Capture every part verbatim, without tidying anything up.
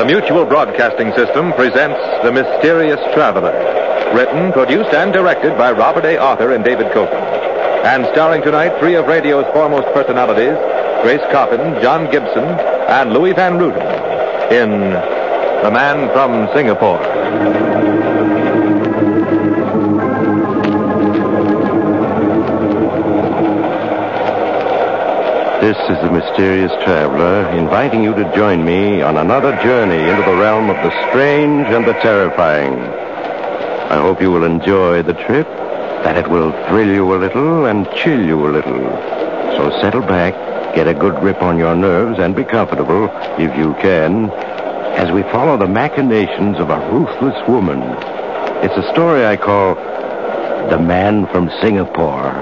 The Mutual Broadcasting System presents The Mysterious Traveler. Written, produced, and directed by Robert A. Arthur and David Copeland. And starring tonight three of radio's foremost personalities, Grace Coppin, John Gibson, and Louis Van Ruten, in The Man from Singapore. This is the Mysterious Traveler, inviting you to join me on another journey into the realm of the strange and the terrifying. I hope you will enjoy the trip, that it will thrill you a little and chill you a little. So settle back, get a good grip on your nerves, and be comfortable, if you can, as we follow the machinations of a ruthless woman. It's a story I call The Man from Singapore.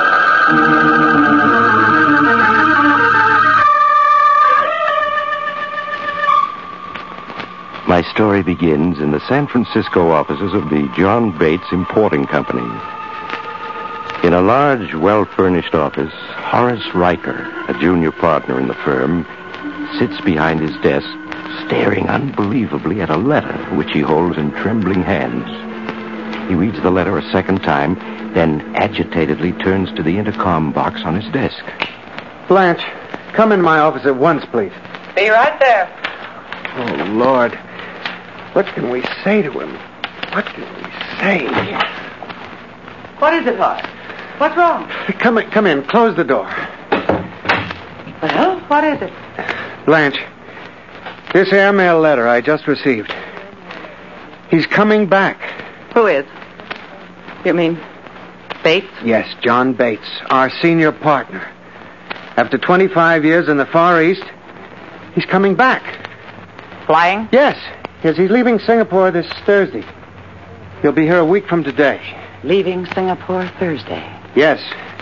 My story begins in the San Francisco offices of the John Bates Importing Company. In a large, well-furnished office, Horace Riker, a junior partner in the firm, sits behind his desk, staring unbelievably at a letter which he holds in trembling hands. He reads the letter a second time, then agitatedly turns to the intercom box on his desk. Blanche, come in my office at once, please. Be right there. Oh, Lord. What can we say to him? What can we say? What is it, Horace? What's wrong? Come in, come in. Close the door. Well, what is it? Blanche, this airmail letter I just received. He's coming back. Who is? You mean Bates? Yes, John Bates, our senior partner. After twenty-five years in the Far East, he's coming back. Flying? Yes. Yes, he's leaving Singapore this Thursday. He'll be here a week from today. Leaving Singapore Thursday? Yes.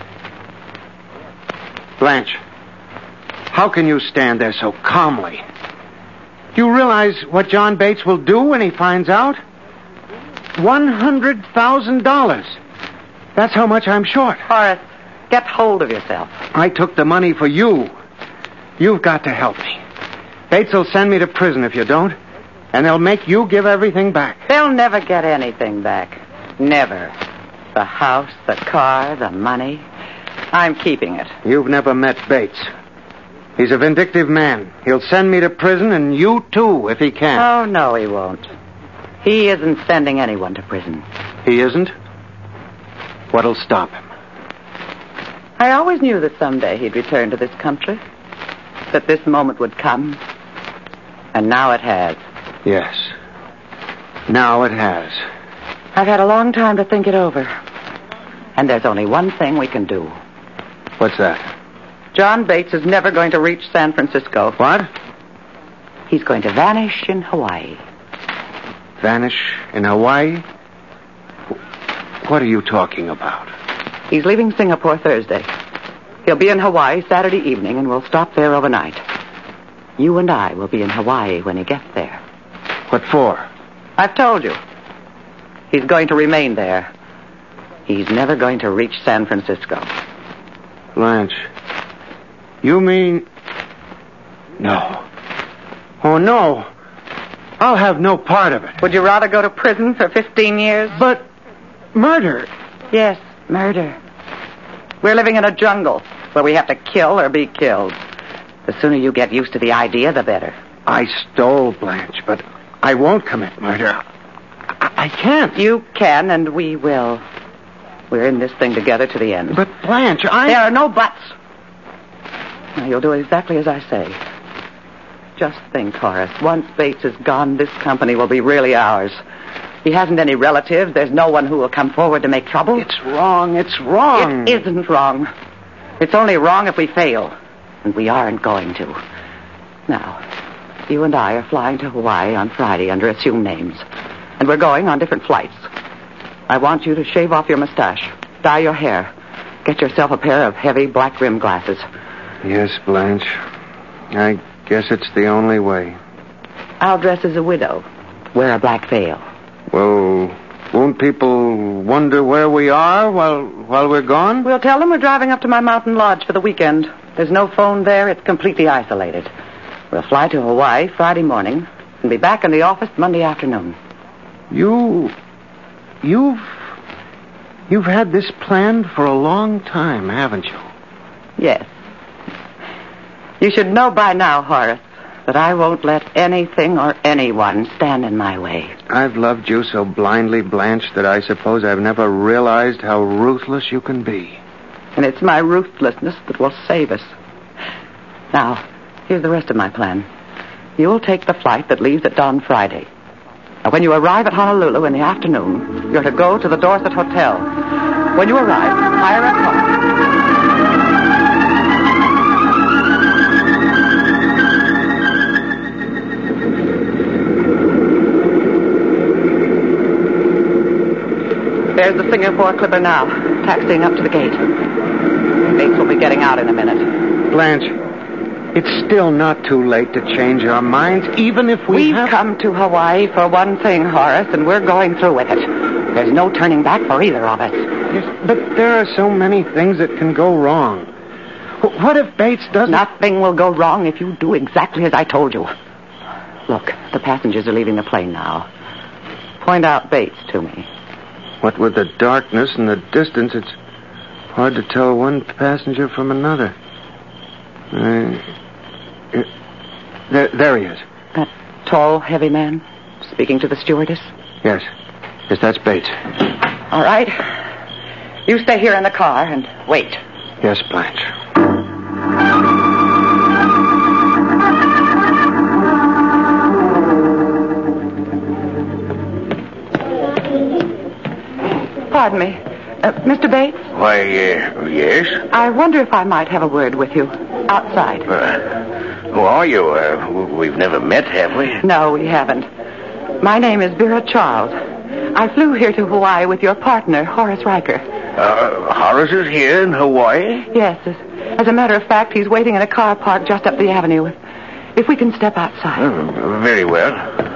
Blanche, how can you stand there so calmly? Do you realize what John Bates will do when he finds out? One hundred thousand dollars. That's how much I'm short. Horace, get hold of yourself. I took the money for you. You've got to help me. Bates will send me to prison if you don't. And they'll make you give everything back. They'll never get anything back. Never. The house, the car, the money. I'm keeping it. You've never met Bates. He's a vindictive man. He'll send me to prison, and you too, if he can. Oh, no, he won't. He isn't sending anyone to prison. He isn't? What'll stop him? I always knew that someday he'd return to this country. That this moment would come. And now it has. Yes. Now it has. I've had a long time to think it over. And there's only one thing we can do. What's that? John Bates is never going to reach San Francisco. What? He's going to vanish in Hawaii. Vanish in Hawaii? What are you talking about? He's leaving Singapore Thursday. He'll be in Hawaii Saturday evening, and we'll stop there overnight. You and I will be in Hawaii when he gets there. What for? I've told you. He's going to remain there. He's never going to reach San Francisco. Blanche, you mean... No. Oh, no. I'll have no part of it. Would you rather go to prison for fifteen years? But murder... Yes, murder. We're living in a jungle where we have to kill or be killed. The sooner you get used to the idea, the better. I stole, Blanche, but I won't commit murder. I, I can't. You can, and we will. We're in this thing together to the end. But, Blanche, I... There are no buts. Now, you'll do exactly as I say. Just think, Horace. Once Bates is gone, this company will be really ours. He hasn't any relatives. There's no one who will come forward to make trouble. It's wrong. It's wrong. It isn't wrong. It's only wrong if we fail. And we aren't going to. Now, you and I are flying to Hawaii on Friday under assumed names. And we're going on different flights. I want you to shave off your mustache, dye your hair, get yourself a pair of heavy black rim glasses. Yes, Blanche. I guess it's the only way. I'll dress as a widow. Wear a black veil. Well, won't people wonder where we are while while we're gone? We'll tell them we're driving up to my mountain lodge for the weekend. There's no phone there. It's completely isolated. We'll fly to Hawaii Friday morning, and be back in the office Monday afternoon. You... You've... You've had this planned for a long time, haven't you? Yes. You should know by now, Horace, that I won't let anything or anyone stand in my way. I've loved you so blindly, Blanche, that I suppose I've never realized how ruthless you can be. And it's my ruthlessness that will save us. Now, here's the rest of my plan. You'll take the flight that leaves at dawn Friday. Now, when you arrive at Honolulu in the afternoon, you're to go to the Dorset Hotel. When you arrive, hire a car. There's the Singapore Clipper now, taxiing up to the gate. Bates will be getting out in a minute. Blanche, it's still not too late to change our minds, even if we We've have... come to Hawaii for one thing, Horace, and we're going through with it. There's no turning back for either of us. Yes, but there are so many things that can go wrong. What if Bates doesn't... Nothing will go wrong if you do exactly as I told you. Look, the passengers are leaving the plane now. Point out Bates to me. What with the darkness and the distance, it's hard to tell one passenger from another. Uh, uh, there, there he is. That tall, heavy man speaking to the stewardess? Yes. Yes, that's Bates. All right. You stay here in the car and wait. Yes, Blanche. Pardon me. Uh, Mister Bates? Why, uh, yes? I wonder if I might have a word with you outside. Uh, who are you? Uh, we've never met, have we? No, we haven't. My name is Vera Charles. I flew here to Hawaii with your partner, Horace Riker. Uh, Horace is here in Hawaii? Yes. As, as a matter of fact, he's waiting in a car parked just up the avenue. If we can step outside. Oh, very well.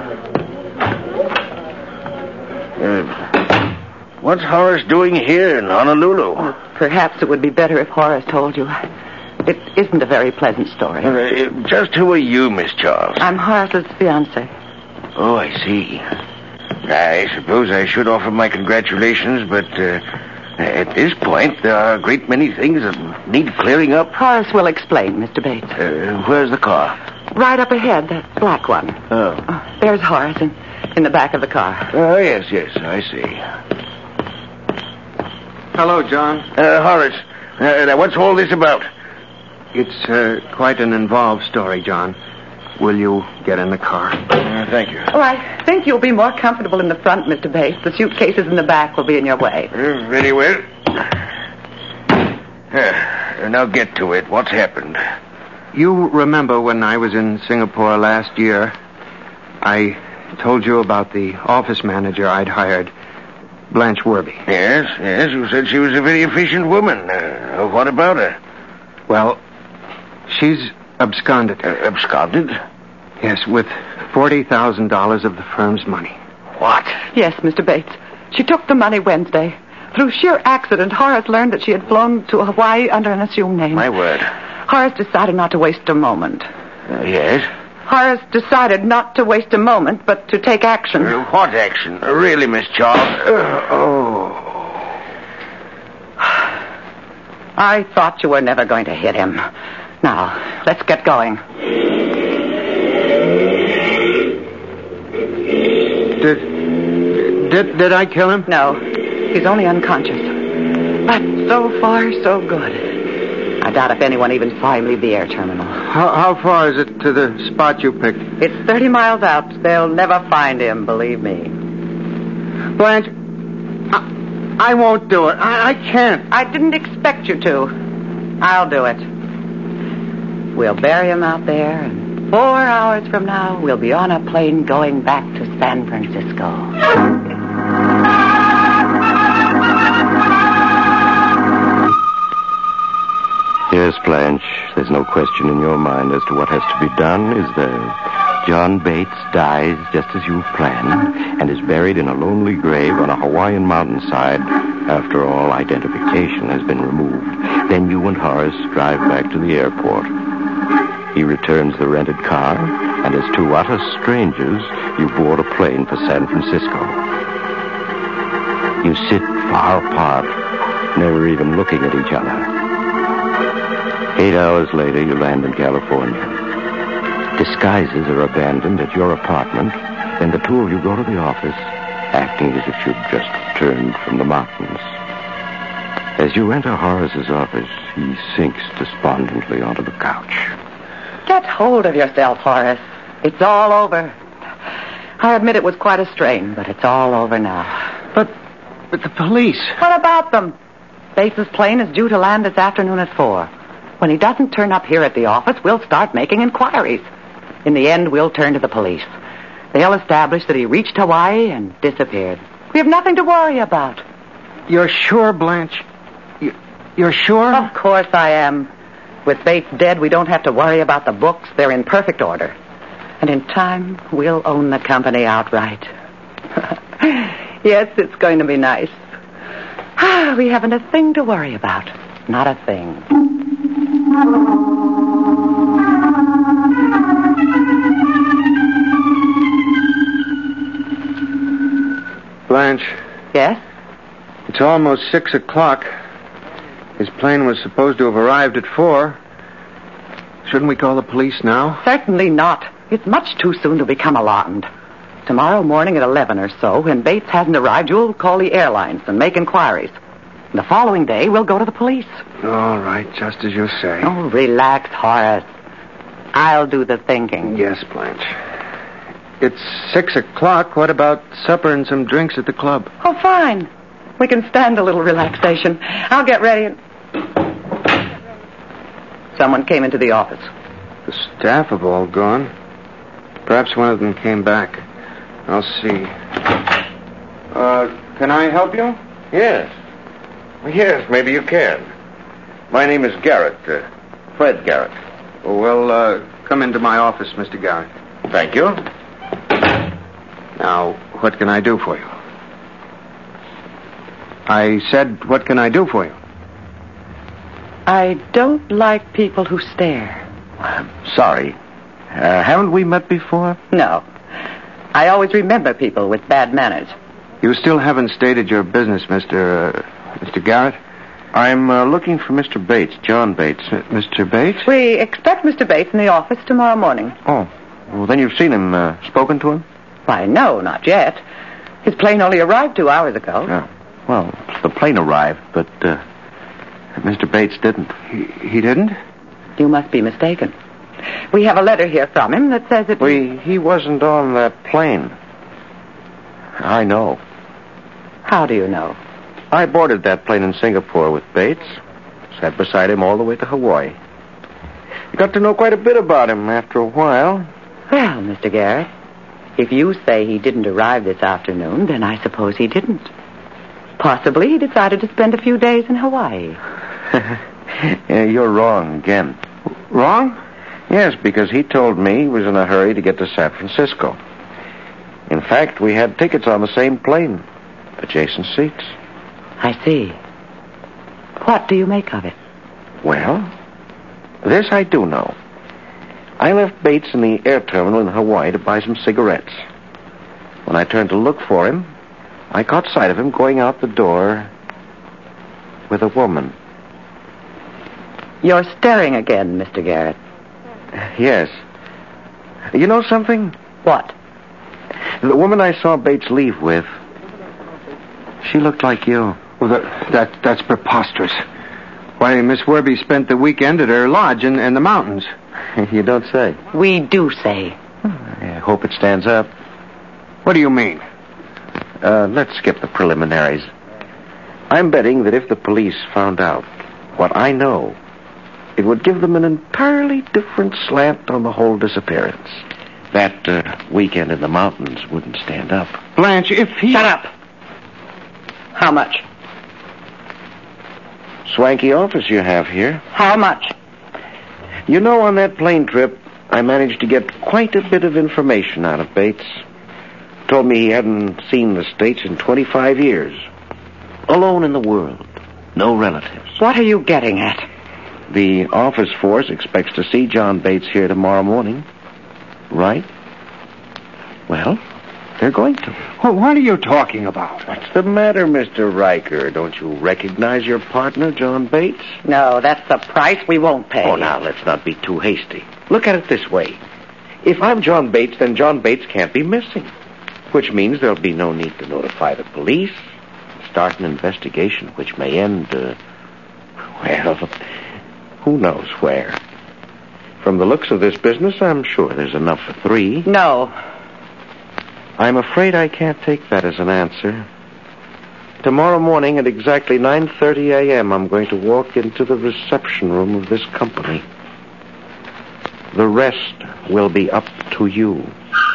Uh, what's Horace doing here in Honolulu? Well, perhaps it would be better if Horace told you. It isn't a very pleasant story. Uh, just who are you, Miss Charles? I'm Horace's fiancée. Oh, I see. I suppose I should offer my congratulations, but uh, at this point, there are a great many things that need clearing up. Horace will explain, Mister Bates. Uh, where's the car? Right up ahead, that black one. Oh. oh there's Horace in, in the back of the car. Oh, yes, yes, I see. Hello, John. Uh, Horace, uh, now what's all this about? It's uh, quite an involved story, John. Will you get in the car? Uh, thank you. Oh, I think you'll be more comfortable in the front, Mister Bates. The suitcases in the back will be in your way. Uh, very well. Uh, now get to it. What's happened? You remember when I was in Singapore last year, I told you about the office manager I'd hired, Blanche Werby. Yes, yes. You said she was a very efficient woman. Uh, what about her? Well, she's absconded. Uh, absconded? Yes, with forty thousand dollars of the firm's money. What? Yes, Mister Bates. She took the money Wednesday. Through sheer accident, Horace learned that she had flown to Hawaii under an assumed name. My word. Horace decided not to waste a moment. Uh, yes? Horace decided not to waste a moment, but to take action. Uh, what action? Uh, really, Miss Charles? Uh, oh. I thought you were never going to hit him. Now, let's get going. Did, did, did I kill him? No, he's only unconscious. But so far, so good. I doubt if anyone even saw him leave the air terminal. How, how far is it to the spot you picked? It's thirty miles out. They'll never find him, believe me. Blanche, I, I won't do it. I, I can't. I didn't expect you to. I'll do it. We'll bury him out there, and four hours from now, we'll be on a plane going back to San Francisco. Yes, Blanche, there's no question in your mind as to what has to be done, is there? John Bates dies just as you've planned and is buried in a lonely grave on a Hawaiian mountainside after all identification has been removed. Then you and Horace drive back to the airport. He returns the rented car, and as two utter strangers, you board a plane for San Francisco. You sit far apart, never even looking at each other. Eight hours later, you land in California. Disguises are abandoned at your apartment, and the two of you go to the office, acting as if you'd just returned from the mountains. As you enter Horace's office, he sinks despondently onto the couch. Get hold of yourself, Horace. It's all over. I admit it was quite a strain, but it's all over now. But, but the police... What about them? Bates's plane is due to land this afternoon at four. When he doesn't turn up here at the office, we'll start making inquiries. In the end, we'll turn to the police. They'll establish that he reached Hawaii and disappeared. We have nothing to worry about. You're sure, Blanche? You, you're sure? Of course I am. With Bates dead, we don't have to worry about the books. They're in perfect order. And in time, we'll own the company outright. Yes, it's going to be nice. We haven't a thing to worry about. Not a thing. Blanche. Yes? It's almost six o'clock. His plane was supposed to have arrived at four. Shouldn't we call the police now? Certainly not. It's much too soon to become alarmed. Tomorrow morning at eleven or so, when Bates hasn't arrived, you'll call the airlines and make inquiries. And the following day, we'll go to the police. All right, just as you say. Oh, relax, Horace. I'll do the thinking. Yes, Blanche. It's six o'clock. What about supper and some drinks at the club? Oh, fine. We can stand a little relaxation. I'll get ready and... Someone came into the office. The staff have all gone. Perhaps one of them came back. I'll see. Uh, can I help you? Yes. Yes, maybe you can. My name is Garrett. Uh, Fred Garrett. Oh, well, uh, come into my office, Mister Garrett. Thank you. Now, what can I do for you? I said, what can I do for you? I don't like people who stare. I'm sorry. Uh, haven't we met before? No. I always remember people with bad manners. You still haven't stated your business, Mister Uh, Mister Garrett? I'm uh, looking for Mister Bates, John Bates. Uh, Mister Bates? We expect Mister Bates in the office tomorrow morning. Oh. Well, then you've seen him, uh, spoken to him? Why, no, not yet. His plane only arrived two hours ago. Yeah. Well, the plane arrived, but uh, Mister Bates didn't. He, he didn't? You must be mistaken. We have a letter here from him that says that... We, he wasn't on that plane. I know. How do you know? I boarded that plane in Singapore with Bates. Sat beside him all the way to Hawaii. Got to know quite a bit about him after a while. Well, Mister Garrett, if you say he didn't arrive this afternoon, then I suppose he didn't. Possibly he decided to spend a few days in Hawaii. Yeah, you're wrong again. Wrong? Yes, because he told me he was in a hurry to get to San Francisco. In fact, we had tickets on the same plane. Adjacent seats. I see. What do you make of it? Well, this I do know. I left Bates in the air terminal in Hawaii to buy some cigarettes. When I turned to look for him, I caught sight of him going out the door with a woman. You're staring again, Mister Garrett. Yes. You know something? What? The woman I saw Bates leave with, she looked like you. Well, that, that that's preposterous. Why, Miss Werby spent the weekend at her lodge in, in the mountains. You don't say. We do say. I hope it stands up. What do you mean? Uh, let's skip the preliminaries. I'm betting that if the police found out what I know, it would give them an entirely different slant on the whole disappearance. That uh, weekend in the mountains wouldn't stand up. Blanche, if he... Shut up. How much? Swanky office you have here. How much? You know, on that plane trip, I managed to get quite a bit of information out of Bates. Told me he hadn't seen the States in twenty-five years. Alone in the world. No relatives. What are you getting at? The office force expects to see John Bates here tomorrow morning. Right? Well, they're going to. Well, what are you talking about? What's the matter, Mister Riker? Don't you recognize your partner, John Bates? No, that's the price we won't pay. Oh, now, let's not be too hasty. Look at it this way. If I'm John Bates, then John Bates can't be missing. Which means there'll be no need to notify the police, start an investigation which may end, uh, well, who knows where. From the looks of this business, I'm sure there's enough for three. No. I'm afraid I can't take that as an answer. Tomorrow morning at exactly nine thirty a.m., I'm going to walk into the reception room of this company. The rest will be up to you.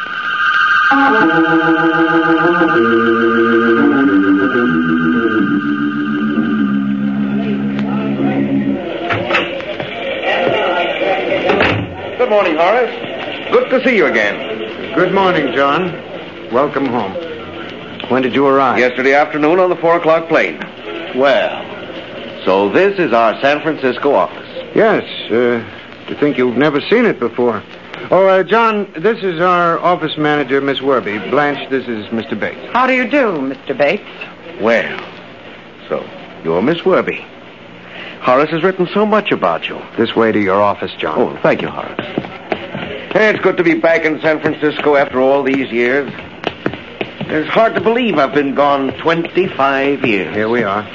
Good morning, Horace. Good to see you again. Good morning, John. Welcome home. When did you arrive? Yesterday afternoon on the four o'clock plane. Well, so this is our San Francisco office. Yes. Uh, you think you've never seen it before. Oh, uh, John, this is our office manager, Miss Werby. Blanche, this is Mister Bates. How do you do, Mister Bates? Well, so you're Miss Werby. Horace has written so much about you. This way to your office, John. Oh, thank you, Horace. Hey, it's good to be back in San Francisco after all these years. It's hard to believe I've been gone twenty-five years. Here we are.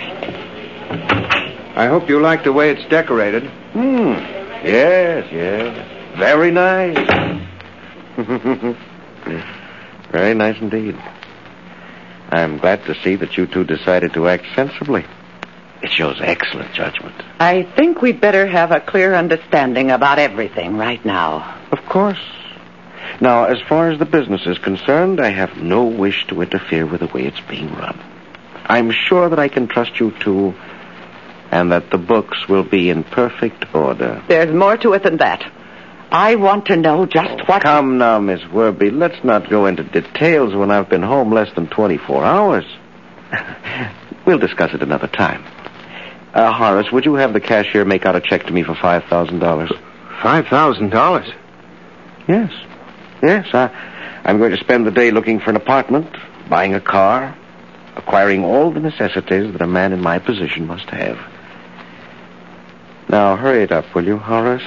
I hope you like the way it's decorated. Hmm. Yes, yes. Very nice. Very nice indeed. I'm glad to see that you two decided to act sensibly. It shows excellent judgment. I think we'd better have a clear understanding about everything right now. Of course. Now, as far as the business is concerned, I have no wish to interfere with the way it's being run. I'm sure that I can trust you two, and that the books will be in perfect order. There's more to it than that. I want to know just oh, what... Come now, Miss Werby. Let's not go into details when I've been home less than twenty-four hours. We'll discuss it another time. Uh, Horace, would you have the cashier make out a check to me for five thousand dollars? Five thousand dollars? Yes. Yes, I, I'm going to spend the day looking for an apartment, buying a car, acquiring all the necessities that a man in my position must have. Now, hurry it up, will you, Horace?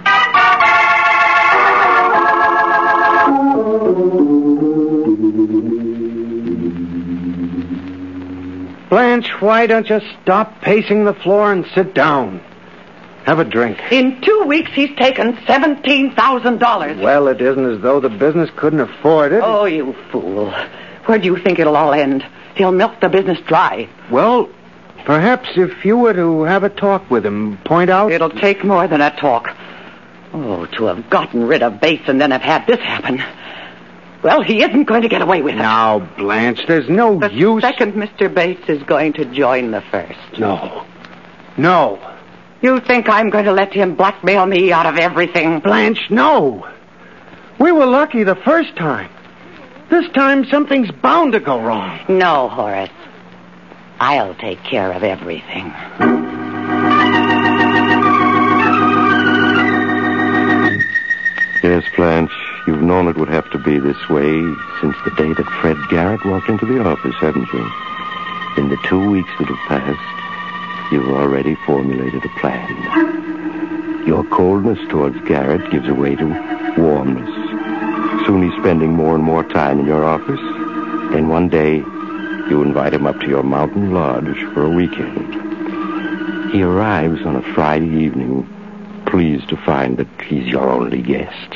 Blanche, why don't you stop pacing the floor and sit down? Have a drink. In two weeks, he's taken seventeen thousand dollars. Well, it isn't as though the business couldn't afford it. Oh, you fool. Where do you think it'll all end? He'll milk the business dry. Well, perhaps if you were to have a talk with him, point out... It'll take more than a talk. Oh, to have gotten rid of Bates and then have had this happen. Well, he isn't going to get away with it. Now, Blanche, there's no the use... The second Mister Bates is going to join the first. No. No. You think I'm going to let him blackmail me out of everything? Blanche, no. We were lucky the first time. This time, something's bound to go wrong. No, Horace. I'll take care of everything. Yes, Blanche, you've known it would have to be this way since the day that Fred Garrett walked into the office, haven't you? In the two weeks that have passed, you've already formulated a plan. Your coldness towards Garrett gives way to warmness. Soon he's spending more and more time in your office. Then one day, you invite him up to your mountain lodge for a weekend. He arrives on a Friday evening, pleased to find that he's your only guest.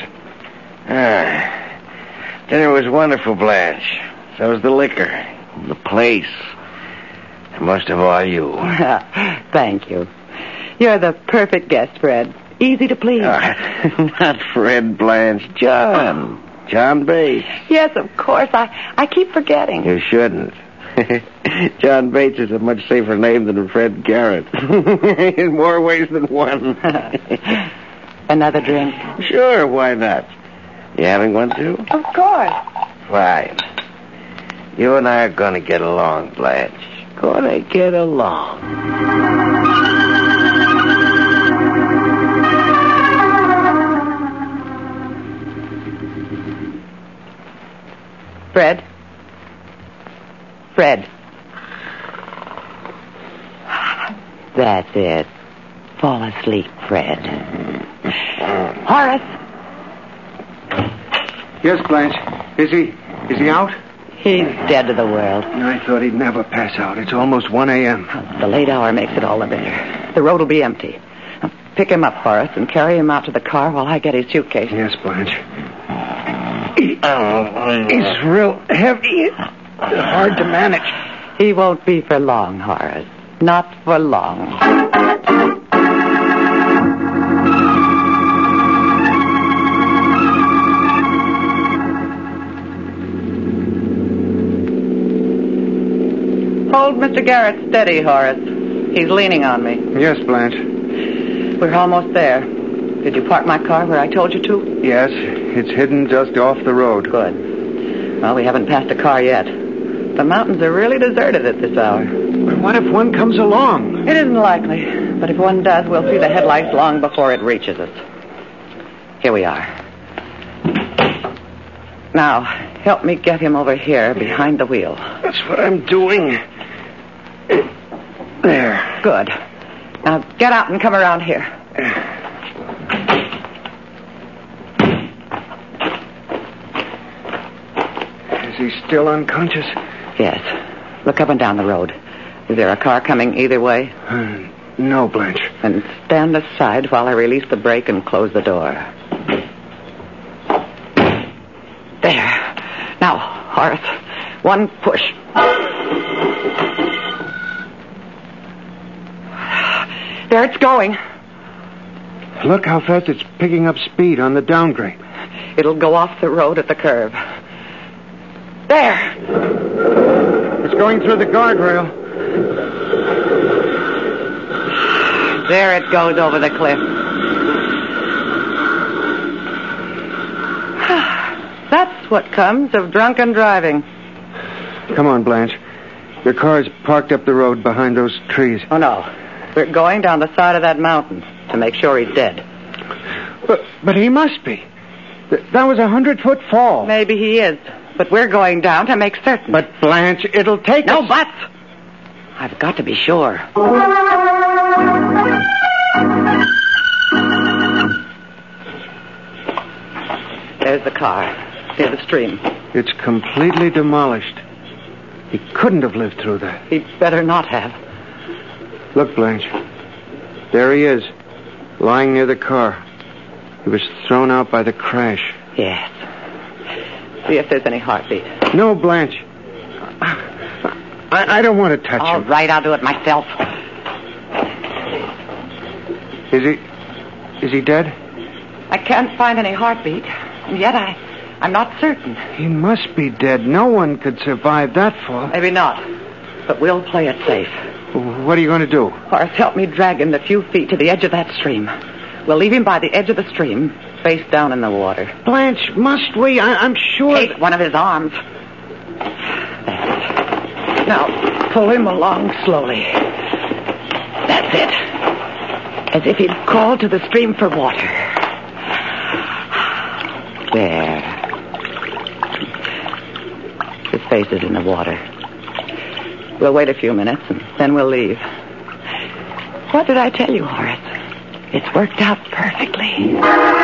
Ah, dinner was wonderful, Blanche. So was the liquor, the place, and most of all, you. Thank you. You're the perfect guest, Fred. Easy to please. Uh, not Fred, Blanche. John. John Bates. Yes, of course. I, I keep forgetting. You shouldn't. John Bates is a much safer name than Fred Garrett. In more ways than one. Another drink? Sure, why not? You having one, too? Of course. Fine. You and I are going to get along, Blanche. Going to get along. Fred? Fred. That's it. Fall asleep, Fred. Horace. Yes, Blanche. Is he... is he out? He's dead to the world. I thought he'd never pass out. It's almost one a.m. The late hour makes it all the better. The road will be empty. Now, pick him up, Horace, and carry him out to the car while I get his suitcase. Yes, Blanche. He, he's real heavy. Hard to manage. He won't be for long, Horace. Not for long. Hold Mister Garrett steady, Horace. He's leaning on me. Yes, Blanche. We're almost there. Did you park my car where I told you to? Yes, it's hidden just off the road. Good. Well, we haven't passed a car yet. The mountains are really deserted at this hour. But what if one comes along? It isn't likely. But if one does, we'll see the headlights long before it reaches us. Here we are. Now, help me get him over here behind the wheel. That's what I'm doing. There. Good. Now, get out and come around here. Is he still unconscious? Yes. Look up and down the road. Is there a car coming either way? Uh, no, Blanche. Then stand aside while I release the brake and close the door. There. Now, Horace, one push. There it's going. Look how fast it's picking up speed on the downgrade. It'll go off the road at the curve. There. It's going through the guardrail. There it goes over the cliff. That's what comes of drunken driving. Come on, Blanche. Your car's parked up the road behind those trees. Oh, no. We're going down the side of that mountain to make sure he's dead. But, but he must be. Th- that was a hundred-foot fall. Maybe he is. But we're going down to make certain. But, Blanche, it'll take No us... buts. I've got to be sure. There's the car. Near the stream. It's completely demolished. He couldn't have lived through that. He'd better not have. Look, Blanche. There he is, lying near the car. He was thrown out by the crash. Yes. See if there's any heartbeat. No, Blanche. I, I don't want to touch All him. right, I'll do it myself. Is he... is he dead? I can't find any heartbeat, and yet I, I'm not certain. He must be dead. No one could survive that fall. Maybe not, but we'll play it safe. What are you going to do? Horace, help me drag him the few feet to the edge of that stream. We'll leave him by the edge of the stream, face down in the water. Blanche, must we? I, I'm sure... Take one of his arms. That's it. Now, pull him along slowly. That's it. As if he'd called to the stream for water. There. His face is in the water. We'll wait a few minutes, and then we'll leave. What did I tell you, Horace? It's worked out perfectly.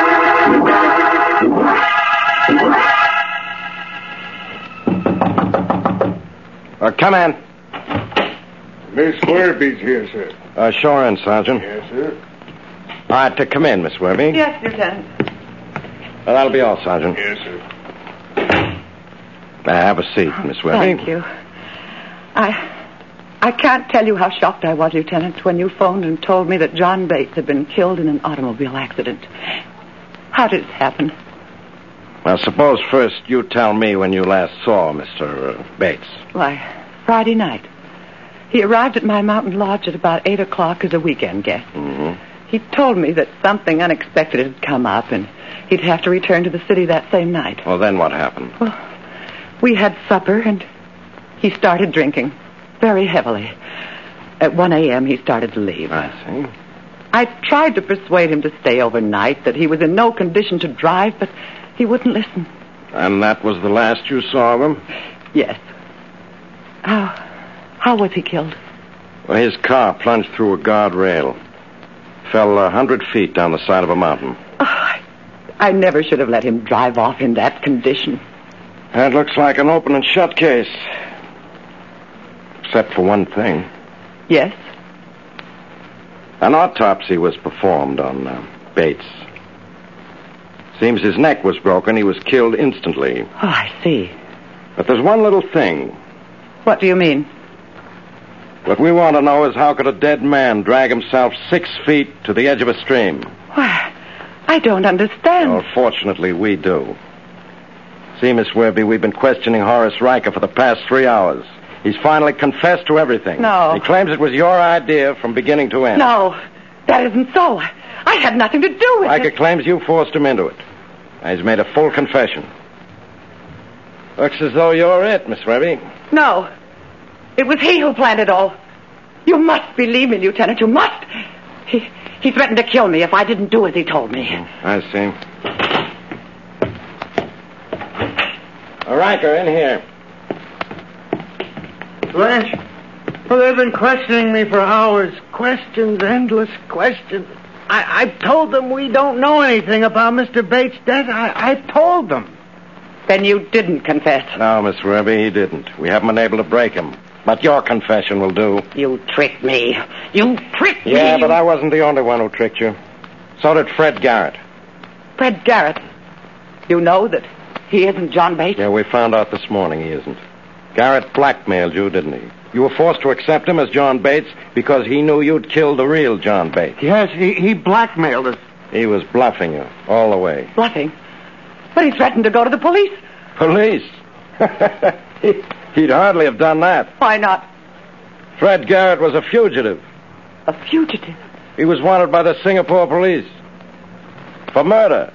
Uh, come in. Miss Werby's here, sir. Uh, sure in, Sergeant. Yes, sir. All right, to come in, Miss Werby. Yes, Lieutenant. Uh, that'll be all, Sergeant. Yes, sir. Uh, have a seat, Miss Werby. Thank you. I... I can't tell you how shocked I was, Lieutenant, when you phoned and told me that John Bates had been killed in an automobile accident. How did it happen? Well, suppose first you tell me when you last saw Mister Bates. Why, Friday night. He arrived at my mountain lodge at about eight o'clock as a weekend guest. Mm-hmm. He told me that something unexpected had come up and he'd have to return to the city that same night. Well, then what happened? Well, we had supper and he started drinking. Very heavily. At one a.m., he started to leave. I see. I tried to persuade him to stay overnight, that he was in no condition to drive, but he wouldn't listen. And that was the last you saw of him? Yes. How, how was he killed? Well, his car plunged through a guardrail. Fell a hundred feet down the side of a mountain. Oh, I, I never should have let him drive off in that condition. That looks like an open and shut case. Except for one thing. Yes? An autopsy was performed on uh, Bates. Seems his neck was broken. He was killed instantly. Oh, I see. But there's one little thing. What do you mean? What we want to know is how could a dead man drag himself six feet to the edge of a stream? Why, I don't understand. Well, fortunately, we do. See, Miss Werby, we've been questioning Horace Riker for the past three hours. He's finally confessed to everything. No. He claims it was your idea from beginning to end. No, that isn't so. I had nothing to do with Riker it. claims you forced him into it. He's made a full confession. Looks as though you're it, Miss Werby. No. It was he who planned it all. You must believe me, Lieutenant. You must. He, he threatened to kill me if I didn't do as he told me. I see. All right, Riker, in here. Blanche, well, they've been questioning me for hours. Questions, endless questions. I, I've told them we don't know anything about Mister Bates' death. I, I've told them. Then you didn't confess. No, Miss Werby, he didn't. We haven't been able to break him. But your confession will do. You tricked me. You tricked me. Yeah, but I wasn't the only one who tricked you. So did Fred Garrett. Fred Garrett. You know that he isn't John Bates? Yeah, we found out this morning he isn't. Garrett blackmailed you, didn't he? You were forced to accept him as John Bates because he knew you'd killed the real John Bates. Yes, he, he blackmailed us. He was bluffing you all the way. Bluffing? But he threatened to go to the police. Police? He'd hardly have done that. Why not? Fred Garrett was a fugitive. A fugitive? He was wanted by the Singapore police for murder.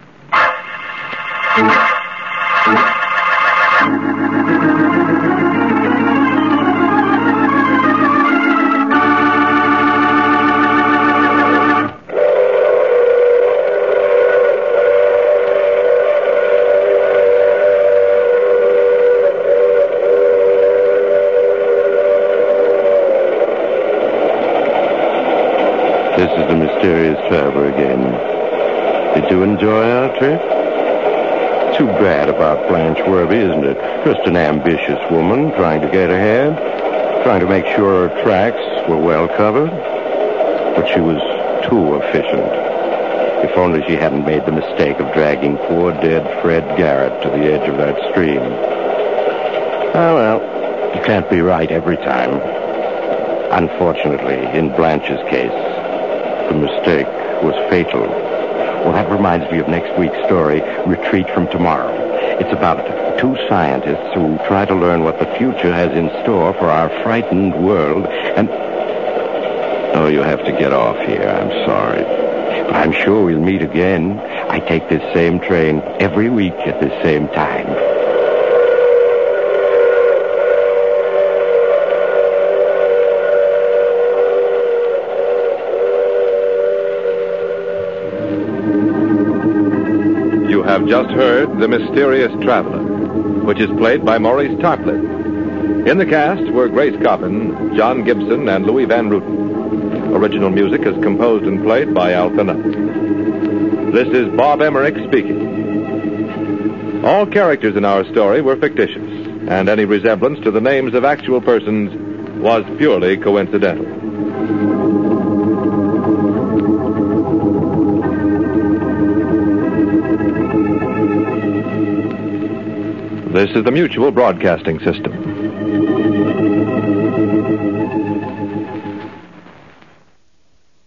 This is the Mysterious Traveler again. Did you enjoy our trip? Too bad about Blanche Werby, isn't it? Just an ambitious woman trying to get ahead, trying to make sure her tracks were well covered. But she was too efficient. If only she hadn't made the mistake of dragging poor dead Fred Garrett to the edge of that stream. Oh, well, you can't be right every time. Unfortunately, in Blanche's case, the mistake was fatal. Well, that reminds me of next week's story, Retreat from Tomorrow. It's about two scientists who try to learn what the future has in store for our frightened world, and... Oh, you have to get off here. I'm sorry. But I'm sure we'll meet again. I take this same train every week at the same time. You have just heard The Mysterious Traveler, which is played by Maurice Tarplin. In the cast were Grace Coppin, John Gibson, and Louis Van Ruten. Original music is composed and played by Al Finot. This is Bob Emmerich speaking. All characters in our story were fictitious, and any resemblance to the names of actual persons was purely coincidental. This is the Mutual Broadcasting System.